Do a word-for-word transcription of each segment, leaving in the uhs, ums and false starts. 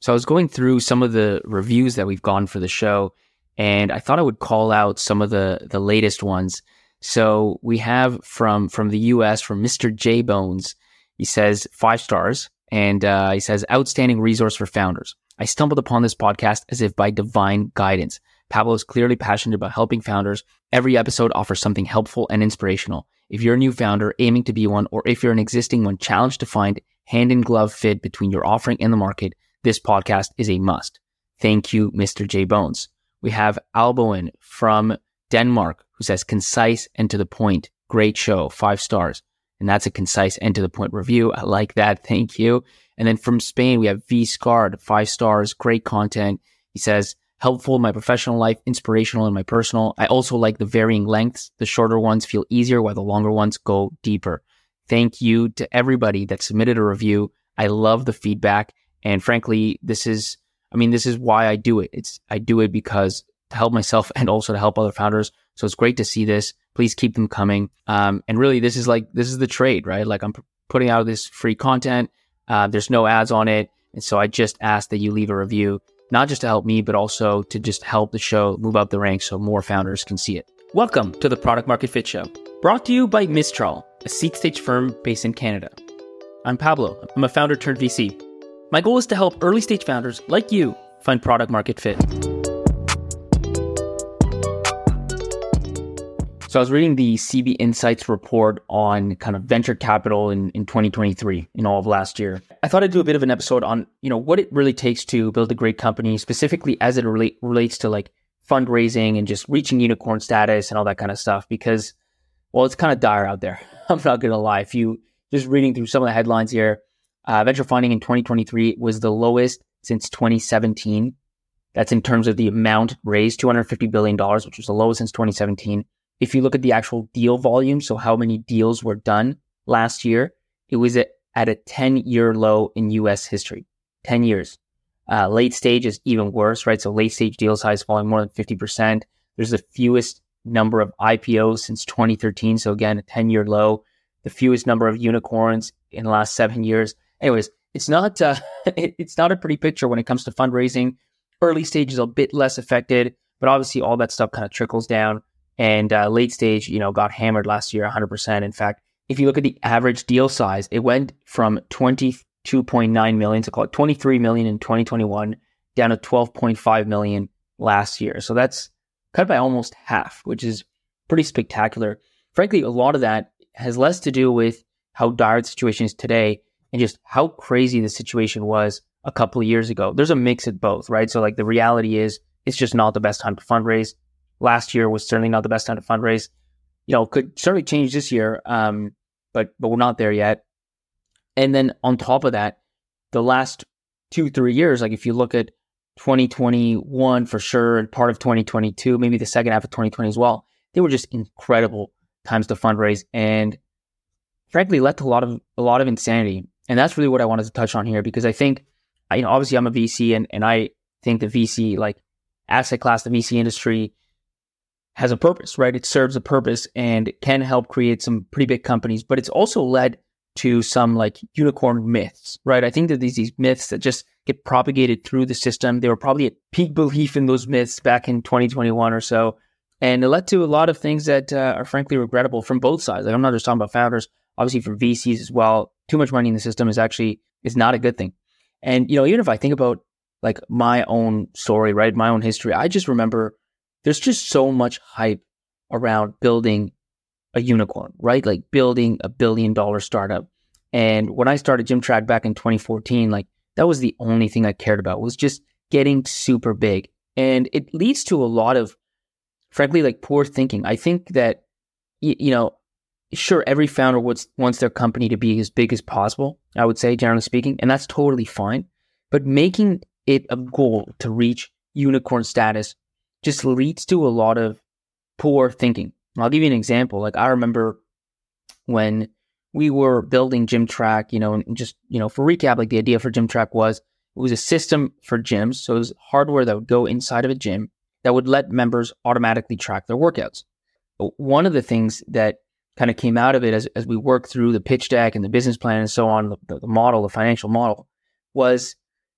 So I was going through some of the reviews that we've gotten for the show, and I thought I would call out some of the, the latest ones. So we have from, from the U S, from Mister J Bones. He says five stars, and uh, he says, outstanding resource for founders. I stumbled upon this podcast as if by divine guidance. Pablo is clearly passionate about helping founders. Every episode offers something helpful and inspirational. If you're a new founder aiming to be one, or if you're an existing one challenged to find hand-in-glove fit between your offering and the market, this podcast is a must. Thank you, Mister J Bones. We have Alboin from Denmark, who says concise and to the point. Great show, five stars. And that's a concise and to the point review. I like that. Thank you. And then from Spain, we have V Scard, five stars, great content. He says, helpful in my professional life, inspirational in my personal. I also like the varying lengths. The shorter ones feel easier while the longer ones go deeper. Thank you to everybody that submitted a review. I love the feedback. And frankly, this is, I mean, this is why I do it. It's, I do it because to help myself and also to help other founders. So it's great to see this. Please keep them coming. Um, and really, this is like, this is the trade, right? Like I'm p- putting out this free content. Uh, there's no ads on it. And so I just ask that you leave a review, not just to help me, but also to just help the show move up the ranks so more founders can see it. Welcome to the Product Market Fit Show, brought to you by Mistral, a seed stage firm based in Canada. I'm Pablo. I'm a founder turned V C. My goal is to help early stage founders like you find product market fit. So I was reading the C B Insights report on kind of venture capital in, in twenty twenty-three, in all of last year. I thought I'd do a bit of an episode on, you know, what it really takes to build a great company, specifically as it relate, relates to like fundraising and just reaching unicorn status and all that kind of stuff, because, well, it's kind of dire out there. I'm not going to lie. If you just reading through some of the headlines here, Uh, venture funding in twenty twenty-three was the lowest since twenty seventeen. That's in terms of the amount raised, two hundred fifty billion dollars, which was the lowest since twenty seventeen. If you look at the actual deal volume, so how many deals were done last year, it was at, at a ten-year low in U S history. ten years. Uh, late stage is even worse, right? So late stage deal size falling more than fifty percent. There's the fewest number of I P Os since twenty thirteen. So again, a ten-year low. The fewest number of unicorns in the last seven years. Anyways, it's not uh, it, it's not a pretty picture when it comes to fundraising. Early stage is a bit less affected, but obviously all that stuff kind of trickles down. And uh, late stage, you know, got hammered last year, one hundred percent. In fact, if you look at the average deal size, it went from twenty-two point nine million to call it twenty-three million in twenty twenty-one, down to twelve point five million last year. So that's cut by almost half, which is pretty spectacular. Frankly, a lot of that has less to do with how dire the situation is today and just how crazy the situation was a couple of years ago. There's a mix of both, right? So like the reality is it's just not the best time to fundraise. Last year was certainly not the best time to fundraise. You know, could certainly change this year, um, but but we're not there yet. And then on top of that, the last two, three years, like if you look at twenty twenty-one for sure, and part of twenty twenty-two, maybe the second half of twenty twenty as well, they were just incredible times to fundraise and frankly led to a lot of a lot of insanity. And that's really what I wanted to touch on here, because I think, you know, obviously I'm a V C and, and I think the V C, like asset class, the V C industry has a purpose, right? It serves a purpose and it can help create some pretty big companies, but it's also led to some like unicorn myths, right? I think that these, these myths that just get propagated through the system. They were probably at peak belief in those myths back in twenty twenty-one or so. And it led to a lot of things that uh, are frankly regrettable from both sides. Like I'm not just talking about founders, obviously from V Cs as well. Too much money in the system is actually, is not a good thing. And, you know, even if I think about like my own story, right? My own history, I just remember there's just so much hype around building a unicorn, right? Like building a billion dollar startup. And when I started Gymtrack back in twenty fourteen, like that was the only thing I cared about, was just getting super big. And it leads to a lot of, frankly, like poor thinking. I think that, you, you know, sure, every founder wants, wants their company to be as big as possible, I would say, generally speaking, and that's totally fine. But making it a goal to reach unicorn status just leads to a lot of poor thinking. I'll give you an example. Like I remember when we were building Gymtrack, you know, and just, you know, for recap, like the idea for Gymtrack was it was a system for gyms. So it was hardware that would go inside of a gym that would let members automatically track their workouts. But one of the things that kind of came out of it as, as we worked through the pitch deck and the business plan and so on, the, the model, the financial model, was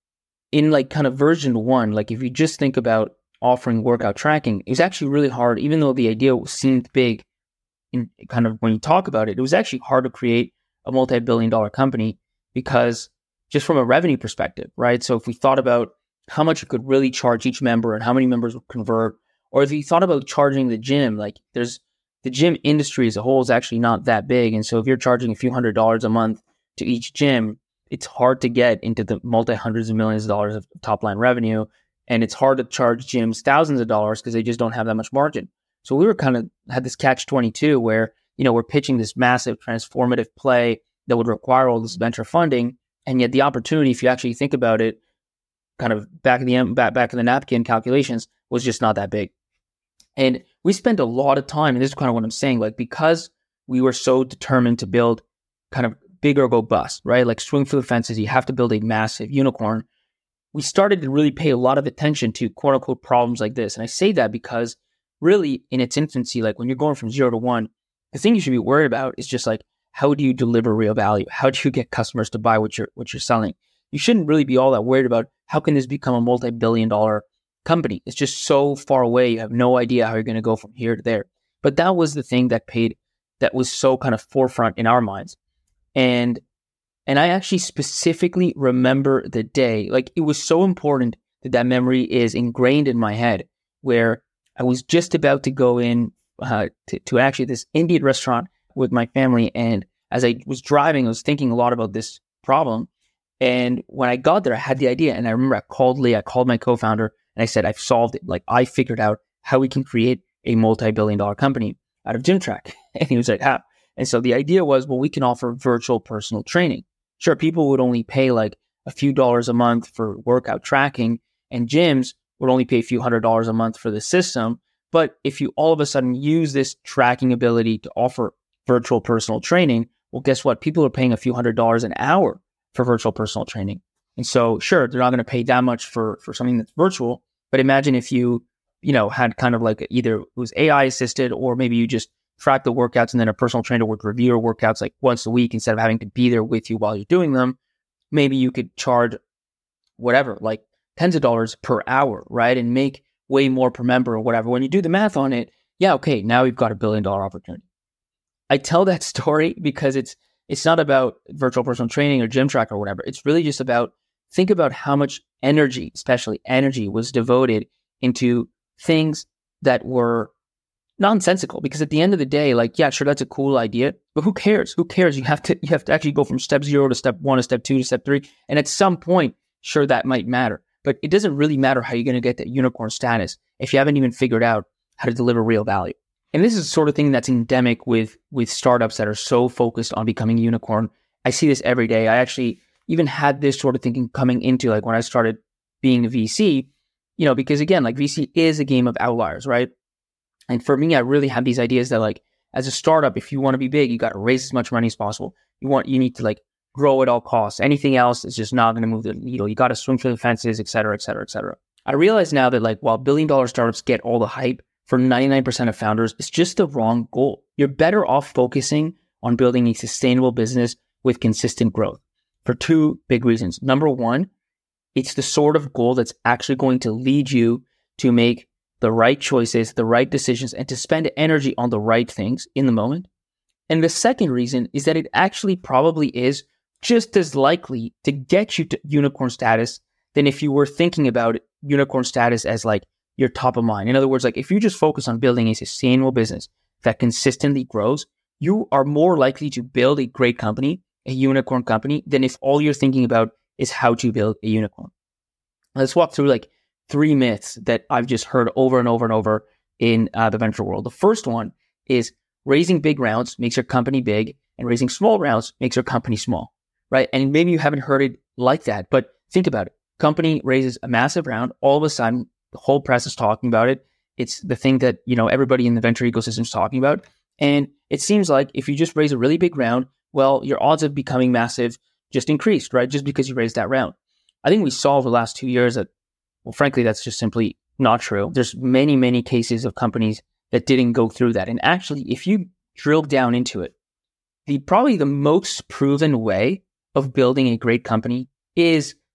in like kind of version one, like if you just think about offering workout tracking, it was actually really hard, even though the idea seemed big in kind of when you talk about it, it was actually hard to create a multi-billion dollar company because just from a revenue perspective, right? So if we thought about how much you could really charge each member and how many members would convert, or if you thought about charging the gym, like there's the gym industry as a whole is actually not that big. And so if you're charging a few hundred dollars a month to each gym, it's hard to get into the multi hundreds of millions of dollars of top line revenue. And it's hard to charge gyms thousands of dollars because they just don't have that much margin. So we were kind of had this catch twenty-two where, you know, we're pitching this massive transformative play that would require all this venture funding. And yet the opportunity, if you actually think about it, kind of back in the back, back in the napkin calculations, was just not that big. And we spent a lot of time, and this is kind of what I'm saying, like because we were so determined to build kind of big or go bust, right? Like swing for the fences, you have to build a massive unicorn. We started to really pay a lot of attention to quote unquote problems like this. And I say that because really in its infancy, like when you're going from zero to one, the thing you should be worried about is just like, how do you deliver real value? How do you get customers to buy what you're what you're selling? You shouldn't really be all that worried about how can this become a multi-billion dollar company. It's just so far away. You have no idea how you're going to go from here to there. But that was the thing that paid, that was so kind of forefront in our minds. And and I actually specifically remember the day, like it was so important that that memory is ingrained in my head, where I was just about to go in uh, to, to actually this Indian restaurant with my family. And as I was driving, I was thinking a lot about this problem. And when I got there, I had the idea. And I remember I called Lee, I called my co-founder, and I said, I've solved it. Like I figured out how we can create a multi-billion dollar company out of GymTrack. And he was like, how? And so the idea was, well, we can offer virtual personal training. Sure, people would only pay like a few dollars a month for workout tracking, and gyms would only pay a few hundred dollars a month for the system. But if you all of a sudden use this tracking ability to offer virtual personal training, well, guess what? People are paying a few hundred dollars an hour for virtual personal training. And so, sure, they're not going to pay that much for, for something that's virtual. But imagine if you, you know, had kind of like either it was A I assisted, or maybe you just track the workouts and then a personal trainer would review your workouts like once a week instead of having to be there with you while you're doing them. Maybe you could charge whatever, like tens of dollars per hour, right? And make way more per member or whatever. When you do the math on it, yeah, okay, now we've got a billion dollar opportunity. I tell that story because it's it's not about virtual personal training or GymTrack or whatever. It's really just about, think about how much energy, especially energy, was devoted into things that were nonsensical. Because at the end of the day, like, yeah, sure, that's a cool idea, but who cares? Who cares? You have to you have to actually go from step zero to step one to step two to step three. And at some point, sure, that might matter. But it doesn't really matter how you're going to get that unicorn status if you haven't even figured out how to deliver real value. And this is the sort of thing that's endemic with, with startups that are so focused on becoming a unicorn. I see this every day. I actually even had this sort of thinking coming into like when I started being a V C, you know, because again, like V C is a game of outliers, right? And for me, I really had these ideas that like, as a startup, if you want to be big, you got to raise as much money as possible. You want, you need to like grow at all costs. Anything else is just not going to move the needle. You got to swing for the fences, et cetera, et cetera, et cetera. I realize now that like, while billion dollar startups get all the hype, for ninety-nine percent of founders, it's just the wrong goal. You're better off focusing on building a sustainable business with consistent growth for two big reasons. Number one, it's the sort of goal that's actually going to lead you to make the right choices, the right decisions, and to spend energy on the right things in the moment. And the second reason is that it actually probably is just as likely to get you to unicorn status than if you were thinking about unicorn status as like your top of mind. In other words, like if you just focus on building a sustainable business that consistently grows, you are more likely to build a great company, a unicorn company, than if all you're thinking about is how to build a unicorn. Let's walk through like three myths that I've just heard over and over and over in uh, the venture world. The first one is raising big rounds makes your company big, and raising small rounds makes your company small, right? And maybe you haven't heard it like that, but think about it. Company raises a massive round, all of a sudden, the whole press is talking about it. It's the thing that, you know, everybody in the venture ecosystem is talking about. And it seems like if you just raise a really big round, well, your odds of becoming massive just increased, right? Just because you raised that round. I think we saw over the last two years that, well, frankly, that's just simply not true. There's many, many cases of companies that didn't go through that. And actually, if you drill down into it, the probably the most proven way of building a great company is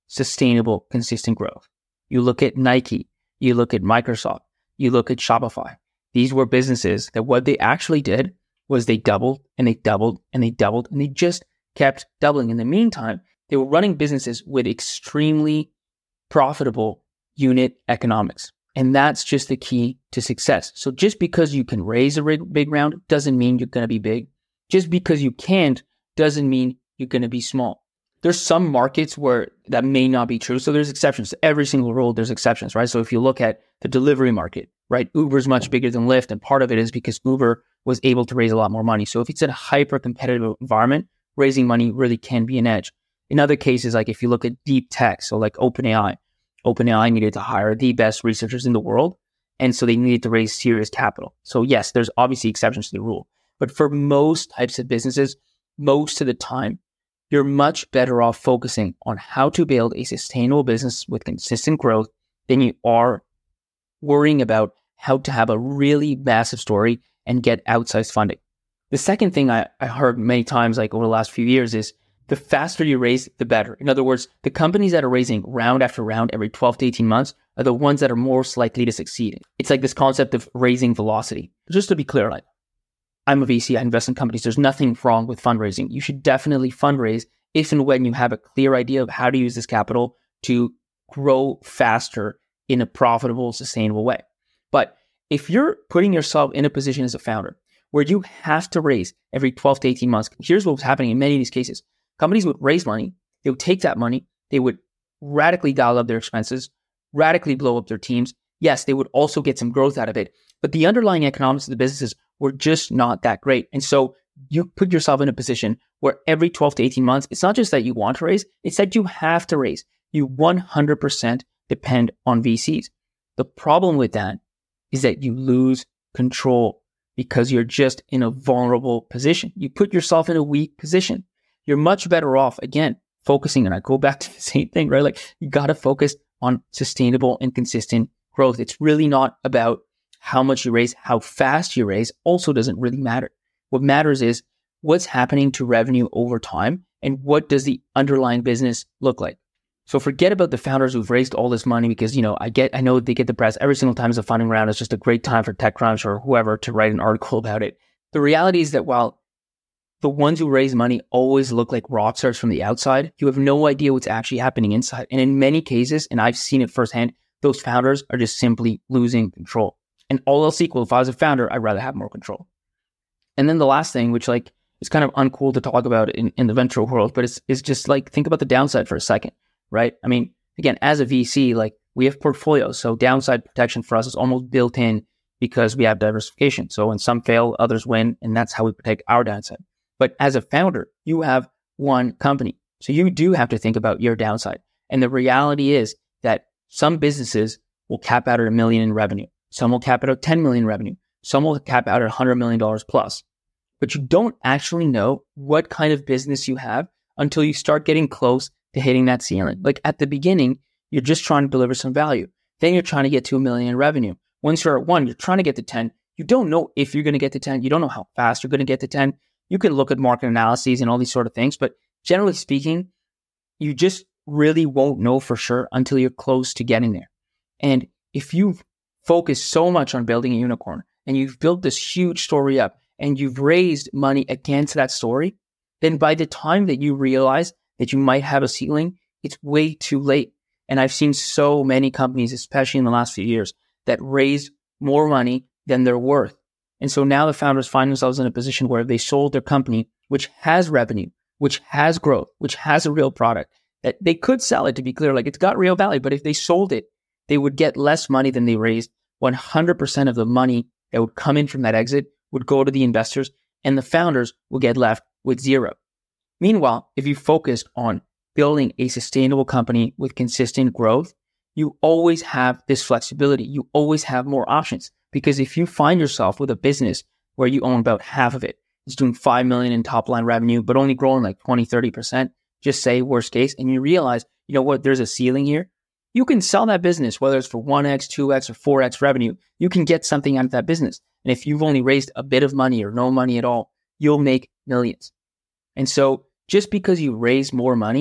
sustainable, consistent growth. You look at Nike, you look at Microsoft, you look at Shopify. These were businesses that what they actually did was they doubled and they doubled and they doubled and they just kept doubling. In the meantime, they were running businesses with extremely profitable unit economics. And that's just the key to success. So just because you can raise a big round doesn't mean you're going to be big. Just because you can't doesn't mean you're going to be small. There's some markets where that may not be true. So there's exceptions. To every single rule, there's exceptions, right? So if you look at the delivery market, right? Uber is much bigger than Lyft. And part of it is because Uber was able to raise a lot more money. So if it's in a hyper competitive environment, raising money really can be an edge. In other cases, like if you look at deep tech, so like OpenAI, OpenAI needed to hire the best researchers in the world. And so they needed to raise serious capital. So yes, there's obviously exceptions to the rule. But for most types of businesses, most of the time, you're much better off focusing on how to build a sustainable business with consistent growth than you are worrying about how to have a really massive story and get outsized funding. The second thing I, I heard many times, like over the last few years, is the faster you raise, the better. In other words, the companies that are raising round after round every twelve to eighteen months are the ones that are most likely to succeed. It's like this concept of raising velocity. Just to be clear, like I'm a V C, I invest in companies. There's nothing wrong with fundraising. You should definitely fundraise if and when you have a clear idea of how to use this capital to grow faster in a profitable, sustainable way. But if you're putting yourself in a position as a founder where you have to raise every twelve to eighteen months, here's what was happening in many of these cases. Companies would raise money, they would take that money, they would radically dial up their expenses, radically blow up their teams. Yes, they would also get some growth out of it, but the underlying economics of the businesses were just not that great. And so you put yourself in a position where every twelve to eighteen months, it's not just that you want to raise, it's that you have to raise. You one hundred percent depend on V Cs. The problem with that is that you lose control because you're just in a vulnerable position. You put yourself in a weak position. You're much better off, again, focusing, and I go back to the same thing, right? Like you got to focus on sustainable and consistent growth. It's really not about how much you raise, how fast you raise also doesn't really matter. What matters is what's happening to revenue over time and what does the underlying business look like. So forget about the founders who've raised all this money because, you know, I get, I know they get the press every single time there's a funding round. It's just a great time for TechCrunch or whoever to write an article about it. The reality is that while the ones who raise money always look like rock stars from the outside, you have no idea what's actually happening inside. And in many cases, and I've seen it firsthand, those founders are just simply losing control. And all else equal, if I was a founder, I'd rather have more control. And then the last thing, which like is kind of uncool to talk about in, in the venture world, but it's, it's just like, think about the downside for a second, right? I mean, again, as a V C, like we have portfolios. So downside protection for us is almost built in because we have diversification. So when some fail, others win. And that's how we protect our downside. But as a founder, you have one company. So you do have to think about your downside. And the reality is that some businesses will cap out at a million in revenue. Some will cap out at ten million in revenue. Some will cap out at one hundred million dollars plus. But you don't actually know what kind of business you have until you start getting close to hitting that ceiling. Like at the beginning, you're just trying to deliver some value. Then you're trying to get to a million in revenue. Once you're at one, you're trying to get to ten. You don't know if you're going to get to ten. You don't know how fast you're going to get to ten. You can look at market analyses and all these sort of things, but generally speaking, you just really won't know for sure until you're close to getting there. And if you've focused so much on building a unicorn and you've built this huge story up and you've raised money against that story, then by the time that you realize that you might have a ceiling, it's way too late. And I've seen so many companies, especially in the last few years, that raise more money than they're worth. And so now the founders find themselves in a position where they sold their company, which has revenue, which has growth, which has a real product, that they could sell it, to be clear, like it's got real value. But if they sold it, they would get less money than they raised. one hundred percent of the money that would come in from that exit would go to the investors, and the founders will get left with zero. Meanwhile, if you focused on building a sustainable company with consistent growth, you always have this flexibility. You always have more options. Because if you find yourself with a business where you own about half of it, it's doing five million in top line revenue, but only growing like twenty, thirty percent, just say worst case, and you realize, you know what, there's a ceiling here. You can sell that business, whether it's for one X, two X, or four X revenue, you can get something out of that business. And if you've only raised a bit of money or no money at all, you'll make millions. And so just because you raise more money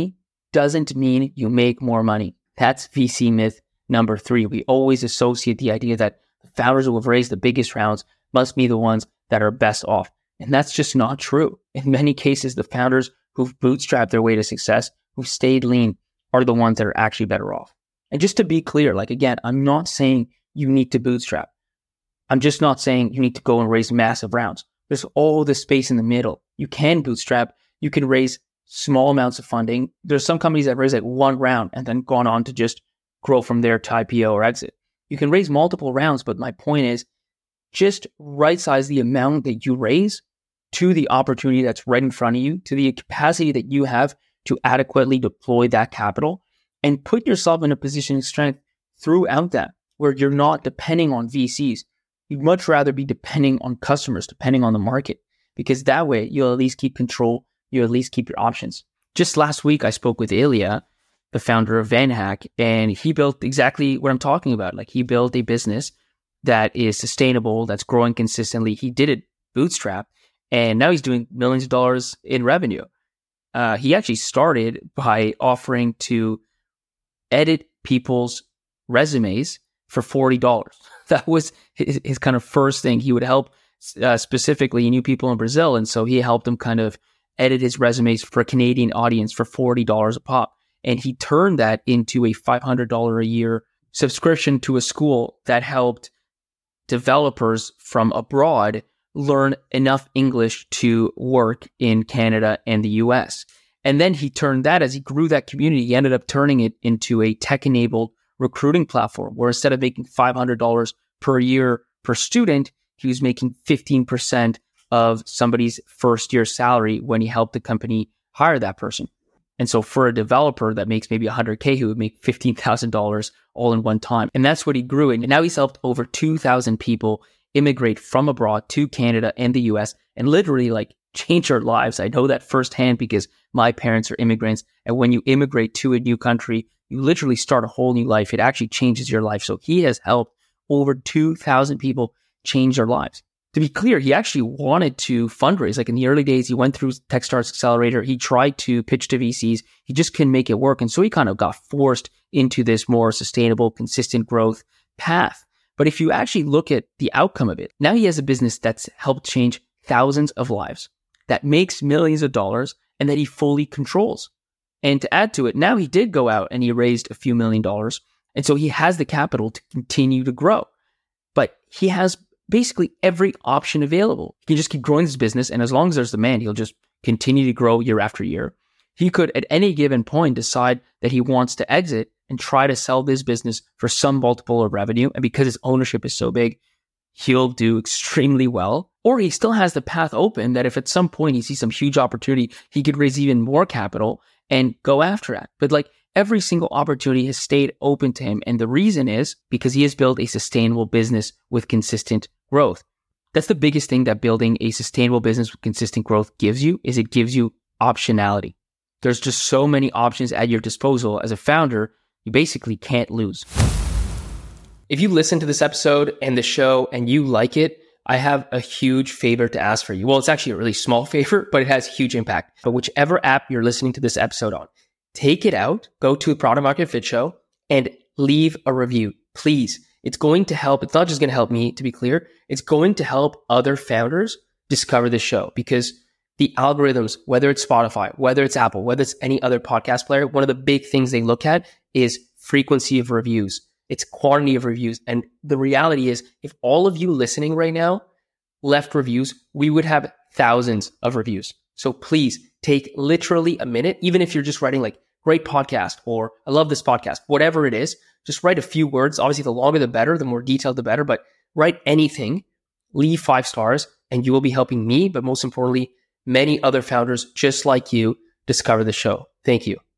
doesn't mean you make more money. That's V C myth number three. We always associate the idea that the founders who have raised the biggest rounds must be the ones that are best off. And that's just not true. In many cases, the founders who've bootstrapped their way to success, who've stayed lean, are the ones that are actually better off. And just to be clear, like again, I'm not saying you need to bootstrap. I'm just not saying you need to go and raise massive rounds. There's all this space in the middle. You can bootstrap. You can raise small amounts of funding. There's some companies that raise like one round and then gone on to just grow from there to I P O or exit. You can raise multiple rounds, but my point is just right size the amount that you raise to the opportunity that's right in front of you, to the capacity that you have to adequately deploy that capital, and put yourself in a position of strength throughout that, where you're not depending on V Cs. You'd much rather be depending on customers, depending on the market, because that way you'll at least keep control, you'll at least keep your options. Just last week, I spoke with Ilya, the founder of VanHack, and he built exactly what I'm talking about. Like he built a business that is sustainable, that's growing consistently. He did it bootstrap, and now he's doing millions of dollars in revenue. Uh, he actually started by offering to edit people's resumes for forty dollars. That was his, his kind of first thing. He would help uh, specifically, he knew people in Brazil, and so he helped them kind of edit his resumes for a Canadian audience for forty dollars a pop. And he turned that into a five hundred dollars a year subscription to a school that helped developers from abroad learn enough English to work in Canada and the U S. And then he turned that, as he grew that community, he ended up turning it into a tech-enabled recruiting platform where instead of making five hundred dollars per year per student, he was making fifteen percent of somebody's first year salary when he helped the company hire that person. And so for a developer that makes maybe one hundred K, he would make fifteen thousand dollars all in one time. And that's what he grew. And now he's helped over two thousand people immigrate from abroad to Canada and the U S and literally like change their lives. I know that firsthand because my parents are immigrants. And when you immigrate to a new country, you literally start a whole new life. It actually changes your life. So he has helped over two thousand people change their lives. To be clear, he actually wanted to fundraise. Like in the early days, he went through Techstars Accelerator. He tried to pitch to V Cs. He just couldn't make it work. And so he kind of got forced into this more sustainable, consistent growth path. But if you actually look at the outcome of it, now he has a business that's helped change thousands of lives, that makes millions of dollars, and that he fully controls. And to add to it, now he did go out and he raised a few million dollars. And so he has the capital to continue to grow. But he has basically every option available. He can just keep growing his business, and as long as there's demand, he'll just continue to grow year after year. He could, at any given point, decide that he wants to exit and try to sell this business for some multiple of revenue. And because his ownership is so big, he'll do extremely well. Or he still has the path open that if at some point he sees some huge opportunity, he could raise even more capital and go after that. But like every single opportunity has stayed open to him. And the reason is because he has built a sustainable business with consistent growth. That's the biggest thing that building a sustainable business with consistent growth gives you, is it gives you optionality. There's just so many options at your disposal. As a founder, you basically can't lose. If you listen to this episode and the show and you like it, I have a huge favor to ask for you. Well, it's actually a really small favor, but it has huge impact. But whichever app you're listening to this episode on, take it out, go to Product Market Fit Show, and leave a review, please. It's going to help. It's not just going to help me, to be clear. It's going to help other founders discover this show, because the algorithms, whether it's Spotify, whether it's Apple, whether it's any other podcast player, one of the big things they look at is frequency of reviews. It's quantity of reviews. And the reality is, if all of you listening right now left reviews, we would have thousands of reviews. So please take literally a minute, even if you're just writing like great podcast or I love this podcast, whatever it is, just write a few words. Obviously, the longer the better, the more detailed the better, but write anything, leave five stars, and you will be helping me, but most importantly, many other founders just like you discover the show. Thank you.